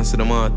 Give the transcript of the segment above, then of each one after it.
see them out.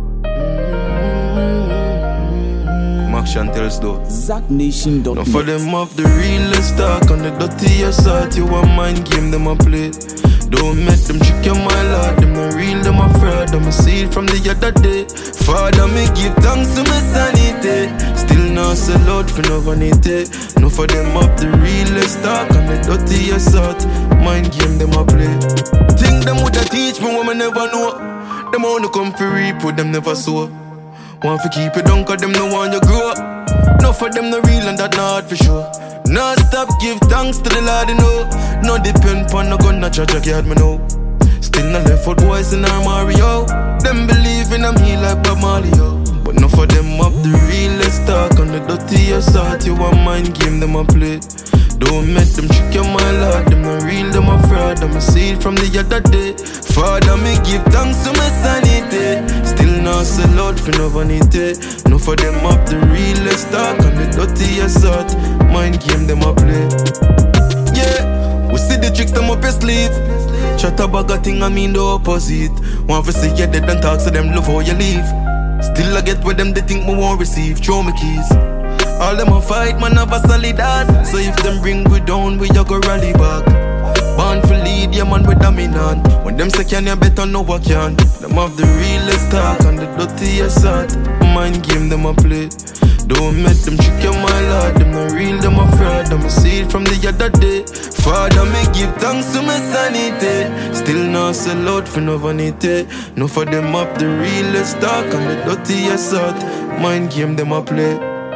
Action tells though. ZachNation.net. Now for them off the realest talk on the dirtiest side, you want mind game them a play. Don't make them trick you, my lord. Them no real, them a fraud. Them a see it from the other day. Father, me give thanks to my sanity. Still no sell out for no vanity. No for them off the realest talk on the dirtiest side, mind game them a play. Think them woulda teach me what me never know. Them only come for reap with them never sow. Want to keep it down cause them no want you grow up. No for them no real and that not for sure. No stop give thanks to the Lord you know. No depend pon no gun no church yard me know. Still no left foot boys in our Mario. Them believe in me like Bob Marley yo. But no for them up the realest talk on the dirtiest side. You want mind game them a play. Don't make them trick you, my lord. Them no real, them a fraud. Them a see it from the other day. Father, me give thanks to my sanity. Still no sell out for no vanity. No for them up the realest talk on the dirtiest side. Mind game them a play. Yeah, we see the tricks them up your sleeve. Chat a bag of thing, I mean the opposite. Want to see you dead and talk to them love how you leave. Still I get with them they think me won't receive. Throw me keys. All them a fight, man, have a solid heart. So if them bring we down, we a go rally back. Born for lead, yeah, man, we dominant. When them say can, you better know what can. Them have the realest talk and the dirtiest heart. Mind game, them a play. Don't make them trick you, my lord. Them no real, them a fraud. Them a see it from the other day. Father, me give thanks to my sanity. Still no sell out for no vanity. No for them have the realest talk and the dirtiest heart. Mind game, them a play.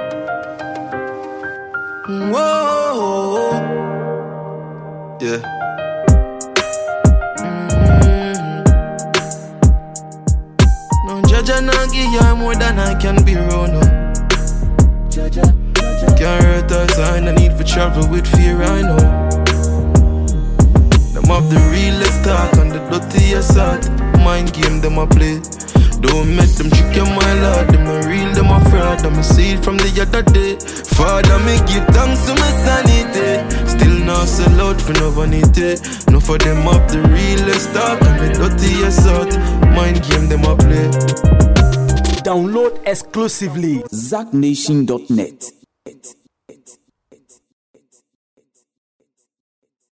Whoa, yeah. No, Jaja not give you more than I can be wrong. No. Can't hurt us, I no need for travel with fear, I know. Them have the realest talk and the dirtiest heart. Mind game them a play. Don't make them trick you, my lord. Them no real, them a fraud. Them a see it from the other day. Father, me give thanks to my sanity. Still no sell out for no vanity. No for them up the realest talk and the dirtiest heart. Mind game them a play. Download exclusively ZachNation.net.